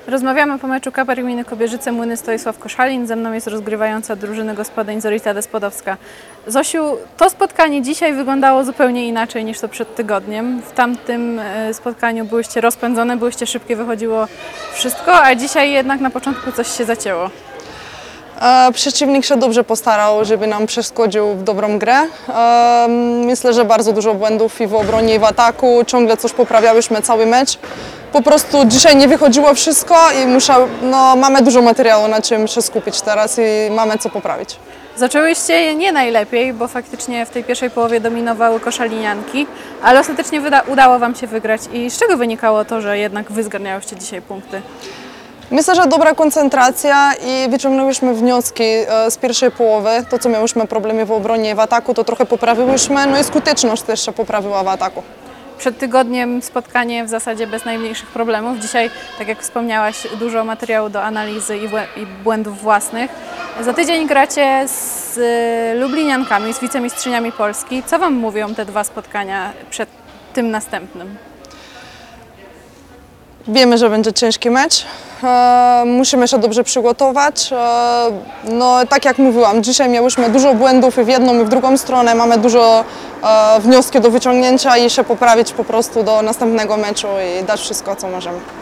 Rozmawiamy po meczu Kaper Gminy Kobierzyce Młyny Stoisław Koszalin. Ze mną jest rozgrywająca drużyny gospodyń Zorita Despodowska. Zosiu, to spotkanie dzisiaj wyglądało zupełnie inaczej niż to przed tygodniem. W tamtym spotkaniu byłyście rozpędzone, byłyście szybkie, wychodziło wszystko, a dzisiaj jednak na początku coś się zacięło. Przeciwnik się dobrze postarał, żeby nam przeszkodził w dobrą grę. Myślę, że bardzo dużo błędów i w obronie, i w ataku. Ciągle coś poprawiałyśmy cały mecz. Po prostu dzisiaj nie wychodziło wszystko i mamy dużo materiału, na czym się skupić teraz i mamy co poprawić. Zaczęłyście nie najlepiej, bo faktycznie w tej pierwszej połowie dominowały koszalinianki, ale ostatecznie udało Wam się wygrać. I z czego wynikało to, że jednak Wy zgarniałyście dzisiaj punkty? Myślę, że dobra koncentracja i wyciągnęłyśmy wnioski z pierwszej połowy. To, co miałyśmy problemy w obronie i w ataku, to trochę poprawiłyśmy, no i skuteczność też się poprawiła w ataku. Przed tygodniem spotkanie w zasadzie bez najmniejszych problemów. Dzisiaj, tak jak wspomniałaś, dużo materiału do analizy i błędów własnych. Za tydzień gracie z lubliniankami, z wicemistrzyniami Polski. Co Wam mówią te dwa spotkania przed tym następnym? Wiemy, że będzie ciężki mecz. Musimy się dobrze przygotować. No, tak jak mówiłam, dzisiaj miałyśmy dużo błędów i w jedną, i w drugą stronę. Mamy dużo wniosków do wyciągnięcia i się poprawić po prostu do następnego meczu i dać wszystko, co możemy.